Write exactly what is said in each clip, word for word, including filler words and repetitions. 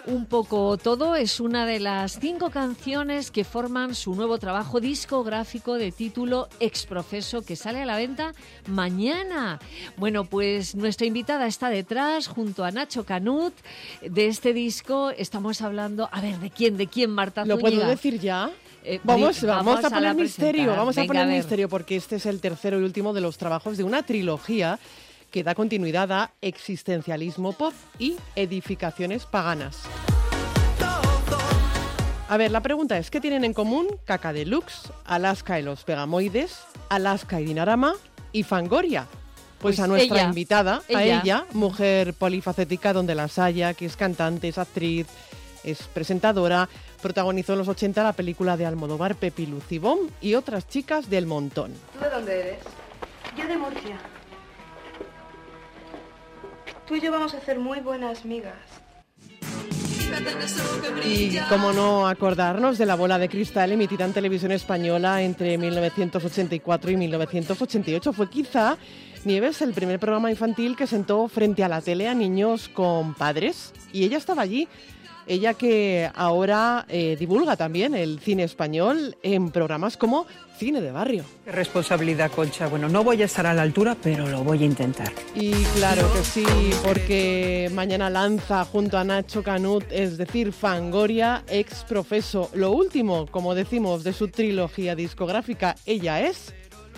Un poco todo es una de las cinco canciones que forman su nuevo trabajo discográfico de título Exprofeso, que sale a la venta mañana. Bueno, pues nuestra invitada está detrás, junto a Nacho Canut. De este disco estamos hablando... A ver, ¿de quién? ¿De quién, Marta Zúñiga? ¿Lo puedo decir ya? Eh, vamos, di, vamos, vamos a poner misterio, vamos Venga, a poner a misterio, porque este es el tercero y último de los trabajos de una trilogía que da continuidad a existencialismo pop y edificaciones paganas. A ver, la pregunta es, ¿qué tienen en común Kaka Deluxe, Alaska y los Pegamoides, Alaska y Dinarama y Fangoria? Pues, pues a nuestra ella, invitada, ella. a ella, mujer polifacética donde las haya, que es cantante, es actriz, es presentadora, protagonizó en los ochenta la película de Almodóvar Pepi Lucibón y otras chicas del montón. ¿Tú de dónde eres? Yo de Murcia. Tú y yo vamos a hacer muy buenas migas. Y cómo no acordarnos de La bola de cristal, emitida en televisión española entre mil novecientos ochenta y cuatro y mil novecientos ochenta y ocho. Fue quizá, Nieves, el primer programa infantil que sentó frente a la tele a niños con padres, y ella estaba allí. Ella que ahora eh, divulga también el cine español en programas como Cine de Barrio. Qué responsabilidad, Concha. Bueno, no voy a estar a la altura, pero lo voy a intentar. Y claro que sí, porque mañana lanza junto a Nacho Canut, es decir, Fangoria, Exprofeso. Lo último, como decimos, de su trilogía discográfica, ella es...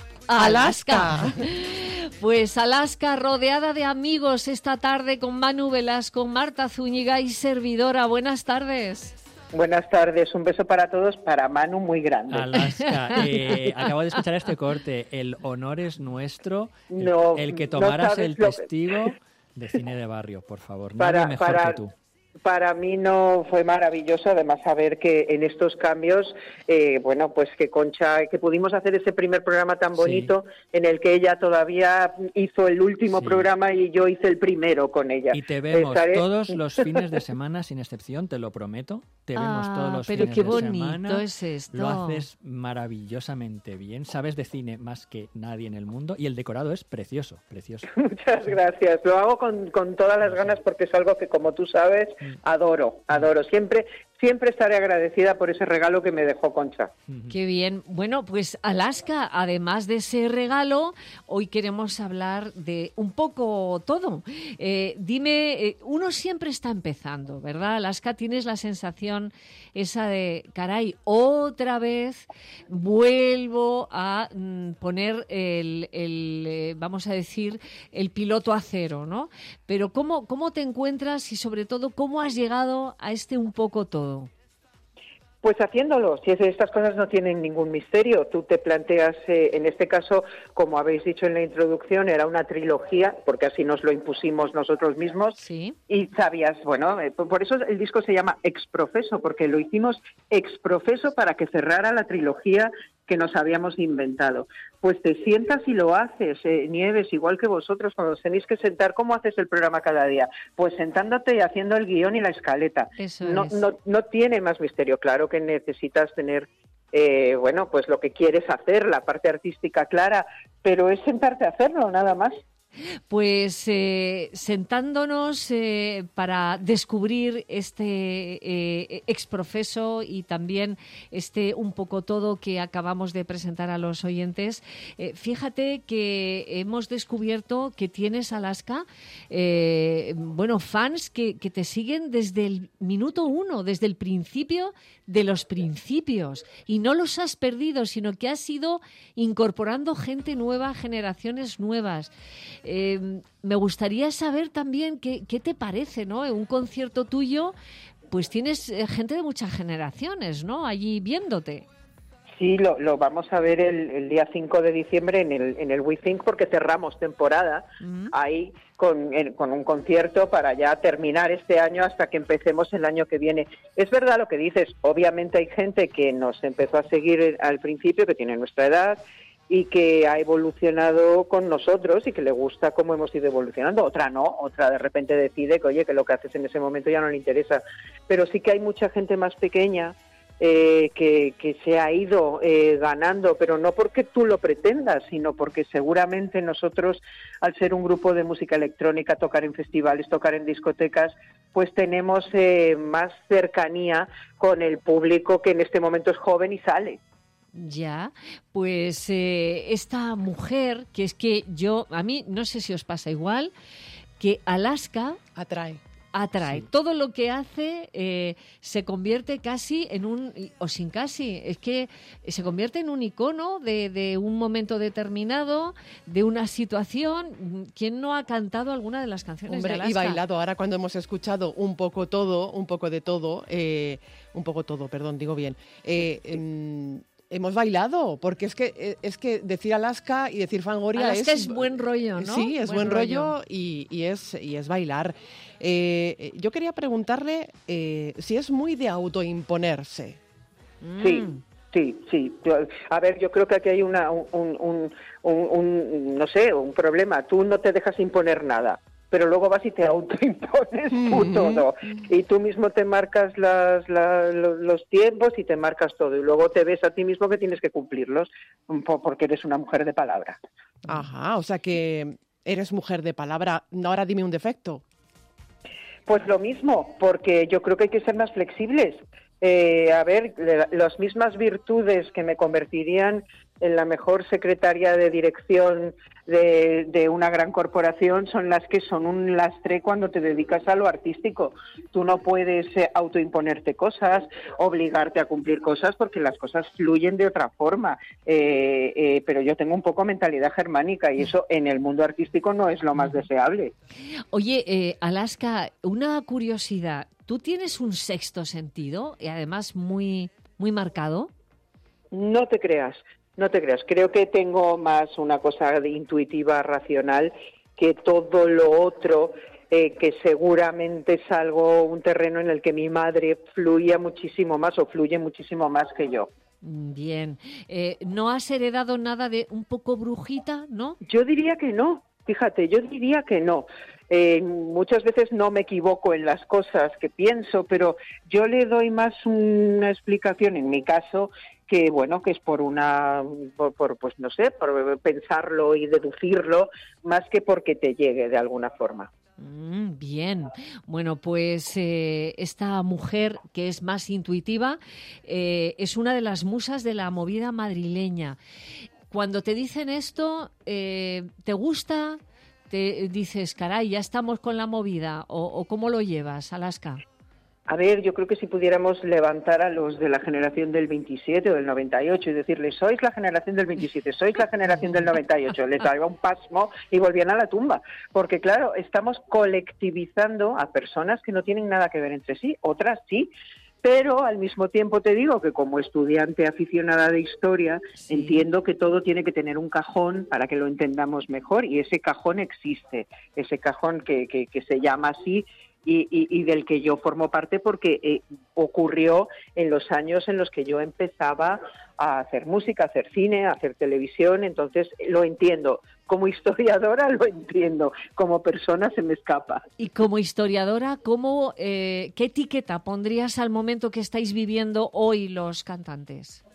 Alaska. Alaska. Pues Alaska, rodeada de amigos esta tarde con Manu Velasco, Marta Zúñiga y servidora. Buenas tardes. Buenas tardes, un beso para todos, para Manu muy grande. Alaska, eh, acabo de escuchar este corte, el honor es nuestro, el, no, el que tomaras no el testigo que... de Cine de Barrio, por favor, para, nadie mejor para... que tú. Para mí no fue maravilloso, además saber que en estos cambios, eh, bueno, pues que Concha, que pudimos hacer ese primer programa tan bonito, sí, en el que ella todavía hizo el último sí. programa y yo hice el primero con ella. Y te vemos Estaré... todos los fines de semana, sin excepción, te lo prometo, te vemos ah, todos los pero fines qué de bonito semana. Es esto. Lo haces maravillosamente bien, sabes de cine más que nadie en el mundo y el decorado es precioso, precioso. Muchas gracias, lo hago con, con todas las ganas porque es algo que, como tú sabes, adoro, adoro. Siempre, siempre estaré agradecida por ese regalo que me dejó Concha. Qué bien. Bueno, pues Alaska, además de ese regalo, hoy queremos hablar de un poco todo. Eh, dime, eh, uno siempre está empezando, ¿verdad? Alaska, tienes la sensación esa de, caray, otra vez vuelvo a mm, poner el, el eh, vamos a decir, el piloto a cero, ¿no? Pero ¿cómo, cómo te encuentras y sobre todo cómo has llegado a este un poco todo? Pues haciéndolo, si es, estas cosas no tienen ningún misterio. Tú te planteas, eh, en este caso, como habéis dicho en la introducción, era una trilogía, porque así nos lo impusimos nosotros mismos. Sí. Y sabías, bueno, eh, por eso el disco se llama Exprofeso, porque lo hicimos exprofeso para que cerrara la trilogía que nos habíamos inventado. Pues te sientas y lo haces, eh, Nieves, igual que vosotros, cuando os tenéis que sentar, ¿cómo haces el programa cada día? Pues sentándote y haciendo el guión y la escaleta. Eso no, es. no, no tiene más misterio. Claro que necesitas tener, eh, bueno, pues lo que quieres hacer, la parte artística clara, pero es sentarte a hacerlo, nada más. Pues eh, sentándonos eh, para descubrir este eh, exprofeso y también este un poco todo que acabamos de presentar a los oyentes, eh, fíjate que hemos descubierto que tienes, Alaska, eh, bueno, fans que, que te siguen desde el minuto uno, desde el principio de los principios, y no los has perdido, sino que has ido incorporando gente nueva, generaciones nuevas. Eh, me gustaría saber también qué, qué te parece, ¿no? En un concierto tuyo, pues tienes eh, gente de muchas generaciones, ¿no? Allí viéndote. Sí, lo, lo vamos a ver el, el día cinco de diciembre en el, en el We Think, porque cerramos temporada uh-huh. ahí con, en, con un concierto para ya terminar este año hasta que empecemos el año que viene. Es verdad lo que dices, obviamente hay gente que nos empezó a seguir al principio, que tiene nuestra edad, y que ha evolucionado con nosotros y que le gusta cómo hemos ido evolucionando. Otra no, otra de repente decide que, oye, que lo que haces en ese momento ya no le interesa. Pero sí que hay mucha gente más pequeña, eh, que, que se ha ido eh, ganando, pero no porque tú lo pretendas, sino porque seguramente nosotros, al ser un grupo de música electrónica, tocar en festivales, tocar en discotecas, pues tenemos eh, más cercanía con el público que en este momento es joven y sale. Ya, pues eh, esta mujer, que es que yo, a mí, no sé si os pasa igual, que Alaska Atrae. atrae. Sí. Todo lo que hace eh, se convierte casi en un, o sin casi, es que se convierte en un icono de, de un momento determinado, de una situación. ¿Quién no ha cantado alguna de las canciones Hombre, de Alaska? y bailado. Ahora cuando hemos escuchado un poco todo, un poco de todo, eh, un poco todo, perdón, digo bien, eh, em, hemos bailado, porque es que es que decir Alaska y decir Fangoria Alaska es, es buen rollo, ¿no? Sí, es buen, buen rollo, rollo y, y es y es bailar. Eh, yo quería preguntarle eh, si es muy de autoimponerse. Sí. Mm. Sí, sí. A ver, yo creo que aquí hay una, un, un, un, un, no sé, un problema. Tú no te dejas imponer nada, pero luego vas y te autoimpones tú mm-hmm. todo. Y tú mismo te marcas las, la, los tiempos y te marcas todo. Y luego te ves a ti mismo que tienes que cumplirlos porque eres una mujer de palabra. Ajá, o sea que eres mujer de palabra. Ahora dime un defecto. Pues lo mismo, porque yo creo que hay que ser más flexibles. Eh, a ver, las mismas virtudes que me convertirían en la mejor secretaria de dirección de, de una gran corporación son las que son un lastre cuando te dedicas a lo artístico. Tú no puedes eh, autoimponerte cosas, obligarte a cumplir cosas, porque las cosas fluyen de otra forma. Eh, eh, pero yo tengo un poco mentalidad germánica y eso en el mundo artístico no es lo más deseable. Oye, eh, Alaska, una curiosidad. ¿Tú tienes un sexto sentido y además muy, muy marcado? No te creas. No te creas, creo que tengo más una cosa de intuitiva, racional, que todo lo otro, eh, que seguramente es algo, un terreno en el que mi madre fluía muchísimo más o fluye muchísimo más que yo. Bien. Eh, ¿No has heredado nada de un poco brujita, no? Yo diría que no, fíjate, yo diría que no. Eh, muchas veces no me equivoco en las cosas que pienso, pero yo le doy más una explicación, en mi caso, que bueno, que es por una, por, por pues no sé, por pensarlo y deducirlo, más que porque te llegue de alguna forma. Mm, bien, bueno, pues eh, esta mujer que es más intuitiva eh, es una de las musas de la movida madrileña. Cuando te dicen esto, eh, ¿te gusta? ¿Te dices, caray, ya estamos con la movida? ¿O, o cómo lo llevas, Alaska? A ver, yo creo que si pudiéramos levantar a los de la generación del veintisiete o del noventa y ocho y decirles, sois la generación del veintisiete, sois la generación del noventa y ocho, les daba un pasmo y volvían a la tumba. Porque claro, estamos colectivizando a personas que no tienen nada que ver entre sí, otras sí. Pero al mismo tiempo te digo que como estudiante aficionada de historia, sí, entiendo que todo tiene que tener un cajón para que lo entendamos mejor, y ese cajón existe, ese cajón que, que, que se llama así, y, y, y del que yo formo parte porque eh, ocurrió en los años en los que yo empezaba a hacer música, a hacer cine, a hacer televisión, entonces lo entiendo. Como historiadora lo entiendo, como persona se me escapa. Y como historiadora, ¿cómo, eh, ¿qué etiqueta pondrías al momento que estáis viviendo hoy los cantantes?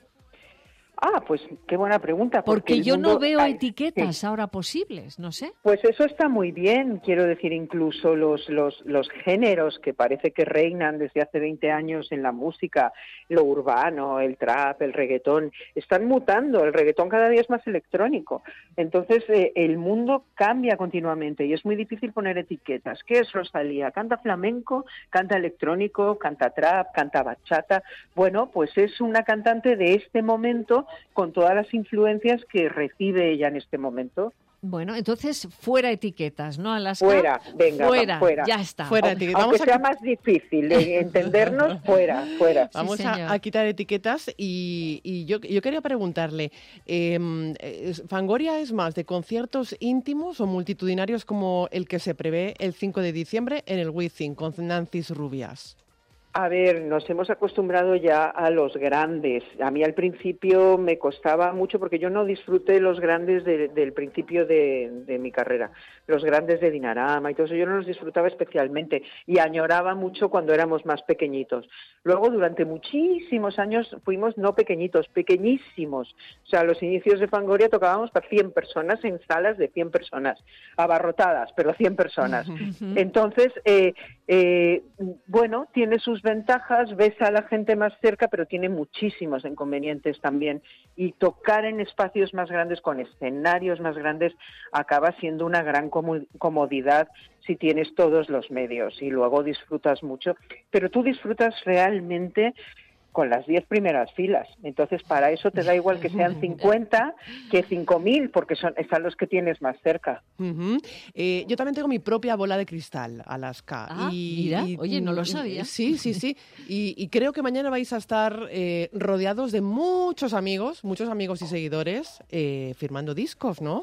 Ah, pues qué buena pregunta. Porque, porque yo mundo... no veo Ay, etiquetas sí. ahora posibles, no sé. Pues eso está muy bien, quiero decir, incluso los, los, los géneros que parece que reinan desde hace veinte años en la música, lo urbano, el trap, el reggaetón, están mutando, el reggaetón cada día es más electrónico. Entonces eh, el mundo cambia continuamente y es muy difícil poner etiquetas. ¿Qué es Rosalía? ¿Canta flamenco? ¿Canta electrónico? ¿Canta trap? ¿Canta bachata? Bueno, pues es una cantante de este momento con todas las influencias que recibe ella en este momento. Bueno, entonces fuera etiquetas, ¿no, Alaska? Fuera, venga, fuera, fuera. Ya está. Fuera aunque etiquetas. Vamos sea a... más difícil de entendernos, fuera, fuera. Vamos sí, a, a quitar etiquetas y, y yo, yo quería preguntarle, eh, ¿Fangoria es más de conciertos íntimos o multitudinarios como el que se prevé el cinco de diciembre en el Wizzing con Nancis Rubias? A ver, nos hemos acostumbrado ya a los grandes. A mí al principio me costaba mucho porque yo no disfruté los grandes de, del principio de, de mi carrera. los grandes de Dinarama y todo eso, yo no los disfrutaba especialmente y añoraba mucho cuando éramos más pequeñitos. Luego, durante muchísimos años fuimos no pequeñitos, pequeñísimos. O sea, a los inicios de Fangoria tocábamos para cien personas en salas de cien personas, abarrotadas, pero cien personas. Uh-huh. Entonces, eh, eh, bueno, tiene sus ventajas, ves a la gente más cerca, pero tiene muchísimos inconvenientes también. Y tocar en espacios más grandes, con escenarios más grandes, acaba siendo una gran comodidad si tienes todos los medios y luego disfrutas mucho. Pero tú disfrutas realmente con las diez primeras filas. Entonces, para eso te da igual que sean cincuenta que cinco mil, porque son están los que tienes más cerca. Uh-huh. Eh, yo también tengo mi propia bola de cristal, Alaska. Ah, y, mira, y, oye, no lo sabía. Sí, sí, sí. Y, y creo que mañana vais a estar eh, rodeados de muchos amigos, muchos amigos y seguidores eh, firmando discos, ¿no?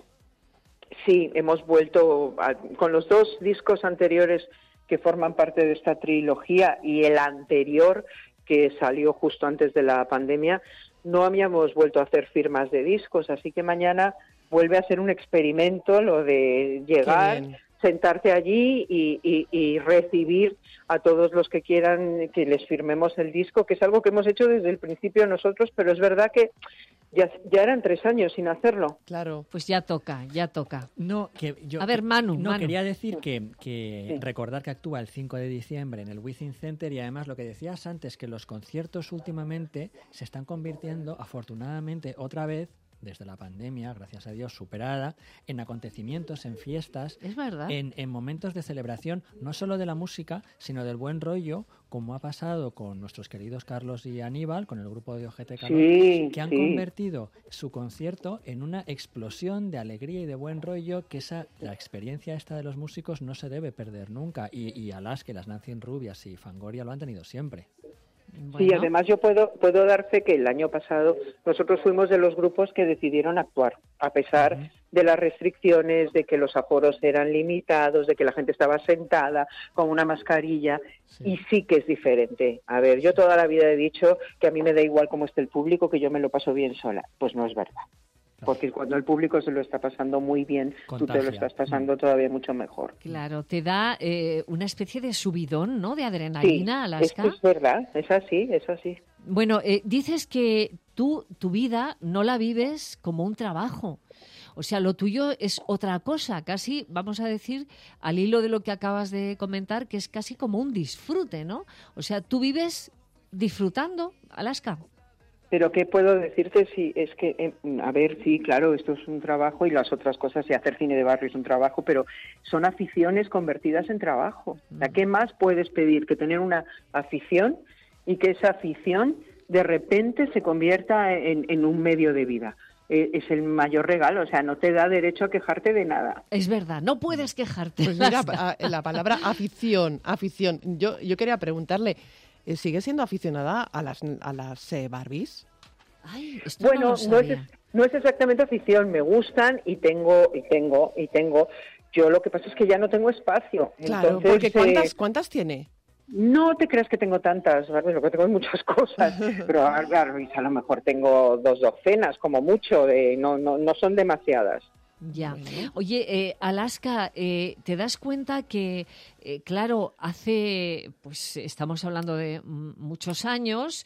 Sí, hemos vuelto a, con los dos discos anteriores que forman parte de esta trilogía y el anterior que salió justo antes de la pandemia, no habíamos vuelto a hacer firmas de discos, así que mañana vuelve a ser un experimento lo de llegar, sentarte allí y, y, y recibir a todos los que quieran que les firmemos el disco, que es algo que hemos hecho desde el principio nosotros, pero es verdad que ya, ya eran tres años sin hacerlo. Claro. Pues ya toca, ya toca. No, que yo, a ver, Manu. No, Manu. quería decir que, que sí. recordar que actúa el cinco de diciembre en el Within Center y además lo que decías antes, que los conciertos últimamente se están convirtiendo, afortunadamente, otra vez, desde la pandemia, gracias a Dios, superada, en acontecimientos, en fiestas, es verdad. En, en momentos de celebración, no solo de la música, sino del buen rollo, como ha pasado con nuestros queridos Carlos y Aníbal, con el grupo de Ojete Calor, sí, que han sí. convertido su concierto en una explosión de alegría y de buen rollo, que esa la experiencia esta de los músicos no se debe perder nunca. Y, y Alaska, las Nancy Rubias y Fangoria lo han tenido siempre. Bueno. Sí, además yo puedo puedo dar fe que el año pasado nosotros fuimos de los grupos que decidieron actuar, a pesar uh-huh. de las restricciones, de que los aforos eran limitados, de que la gente estaba sentada con una mascarilla, sí. Y sí que es diferente. A ver, yo toda la vida he dicho que a mí me da igual cómo esté el público, que yo me lo paso bien sola. Pues no es verdad. Porque cuando el público se lo está pasando muy bien, Contagia. Tú te lo estás pasando todavía mucho mejor. Claro, te da eh, una especie de subidón, ¿no?, de adrenalina, sí, Alaska. Esto es verdad, es así, es así. Bueno, eh, dices que tú, tu vida, no la vives como un trabajo. O sea, lo tuyo es otra cosa, casi, vamos a decir, al hilo de lo que acabas de comentar, que es casi como un disfrute, ¿no? O sea, tú vives disfrutando, Alaska. Pero ¿qué puedo decirte? Si es que, eh, a ver, sí, claro, esto es un trabajo y las otras cosas, y hacer cine de barrio es un trabajo, pero son aficiones convertidas en trabajo. O sea, ¿qué más puedes pedir que tener una afición y que esa afición de repente se convierta en, en un medio de vida? Eh, es el mayor regalo, o sea, no te da derecho a quejarte de nada. Es verdad, no puedes quejarte. Pues mira, la palabra afición, afición. Yo, yo quería preguntarle, ¿sigue siendo aficionada a las a las eh, Barbies? Ay, esto bueno, no, lo no, es, no es exactamente afición, me gustan y tengo, y tengo, y tengo. Yo lo que pasa es que ya no tengo espacio. Claro, Entonces, porque ¿cuántas, eh, ¿cuántas tiene? No te creas que tengo tantas, Barbies, lo que tengo es muchas cosas, pero Barbies a lo mejor tengo dos docenas, como mucho, de, no, no, no son demasiadas. Ya. Oye, eh, Alaska, eh, ¿te das cuenta que, eh, claro, hace, pues estamos hablando de m- muchos años,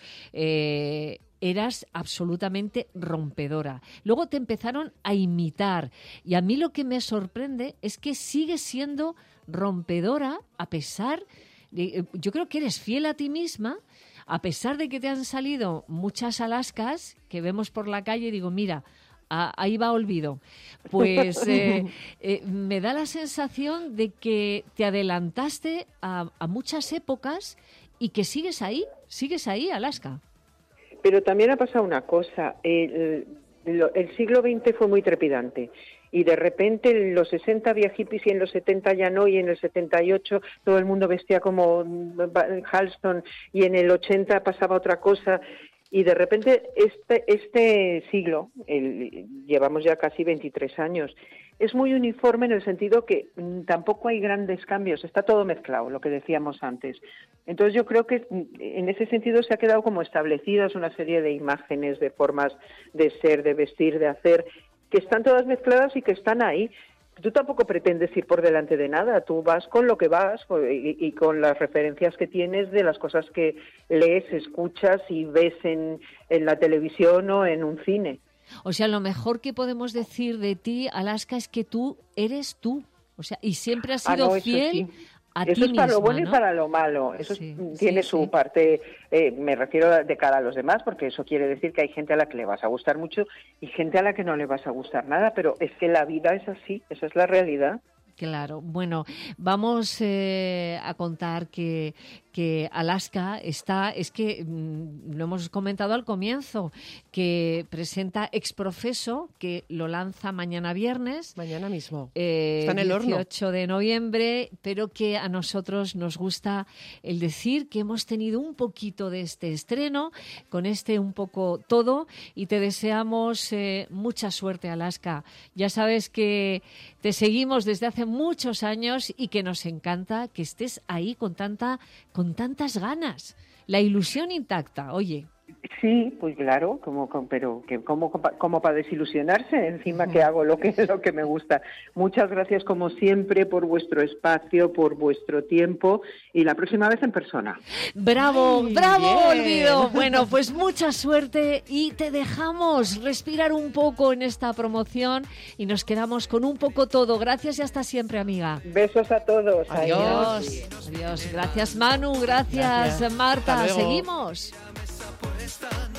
eh, eras absolutamente rompedora. Luego te empezaron a imitar y a mí lo que me sorprende es que sigues siendo rompedora a pesar de, yo creo que eres fiel a ti misma, a pesar de que te han salido muchas Alaskas que vemos por la calle y digo, mira, Ah, ahí va olvido. Pues eh, eh, me da la sensación de que te adelantaste a, a muchas épocas y que sigues ahí, sigues ahí, Alaska. Pero también ha pasado una cosa, el, el siglo veinte fue muy trepidante y de repente en los sesenta había hippies y en los setenta ya no, y en el setenta y ocho todo el mundo vestía como Halston y en el ochenta pasaba otra cosa. Y de repente este este siglo, el, llevamos ya casi veintitrés años, es muy uniforme en el sentido que mm, tampoco hay grandes cambios, está todo mezclado, lo que decíamos antes. Entonces yo creo que en ese sentido se ha quedado como establecidas una serie de imágenes, de formas de ser, de vestir, de hacer, que están todas mezcladas y que están ahí. tú tampoco pretendes ir por delante de nada, tú vas con lo que vas y, y con las referencias que tienes de las cosas que lees, escuchas y ves en, en la televisión o en un cine. O sea, lo mejor que podemos decir de ti, Alaska, es que tú eres tú. O sea, y siempre has sido ah, no, fiel sí. a eso ti es para misma, lo bueno ¿no? y para lo malo. Eso sí, es, tiene sí, su sí. parte, eh, me refiero de cara a los demás, porque eso quiere decir que hay gente a la que le vas a gustar mucho y gente a la que no le vas a gustar nada, pero es que la vida es así, esa es la realidad. Claro, bueno, vamos eh, a contar que, que Alaska está, es que mmm, lo hemos comentado al comienzo, que presenta Exprofeso, que lo lanza mañana viernes. Mañana mismo. Eh, Está en el horno. dieciocho de noviembre, pero que a nosotros nos gusta el decir que hemos tenido un poquito de este estreno, con este un poco todo, y te deseamos eh, mucha suerte, Alaska. Ya sabes que te seguimos desde hace muchos años y que nos encanta que estés ahí con tanta, con tantas ganas. La ilusión intacta, oye. Sí, pues claro, como, como pero que como, como para desilusionarse, encima que hago lo que lo que me gusta. Muchas gracias como siempre por vuestro espacio, por vuestro tiempo y la próxima vez en persona. Bravo, Ay, bravo, bien. Olvido. Bueno, pues mucha suerte y te dejamos respirar un poco en esta promoción y nos quedamos con un poco todo. Gracias y hasta siempre, amiga. Besos a todos. Adiós. Adiós. Adiós. Gracias, Manu. Gracias, Gracias. Marta. Hasta luego. Seguimos. Por esta